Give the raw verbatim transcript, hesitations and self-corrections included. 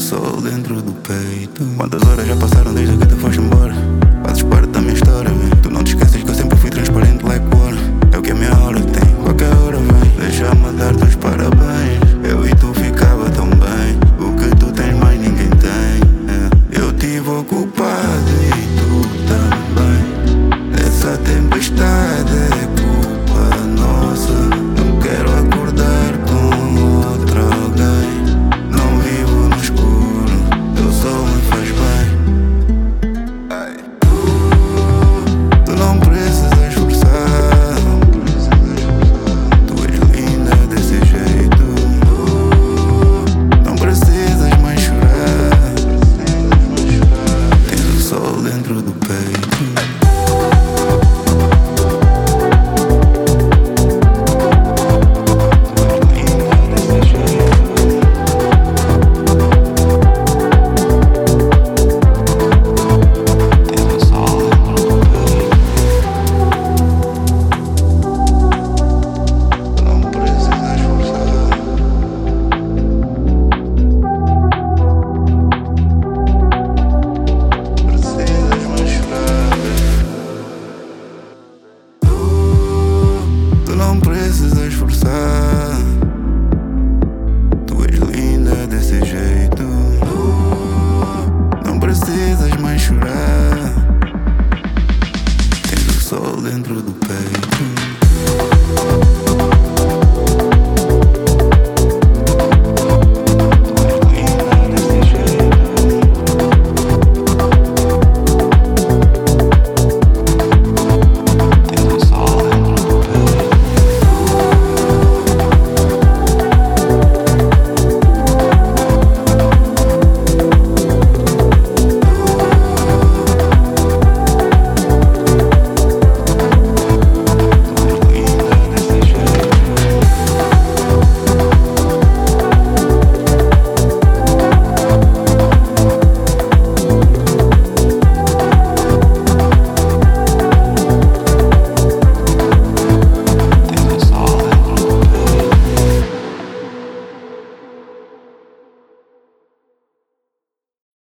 sol dentro do peito. Quantas horas já passaram desde que tu foste embora? Fazes parte da minha história, vem. Tu não te esqueces que eu sempre fui transparente like water. É o que a minha hora tem, qualquer hora vem. Deixa-me dar-te os parabéns. Eu e tu ficava tão bem. O que tu tens mais ninguém tem, é. Eu tive ocupado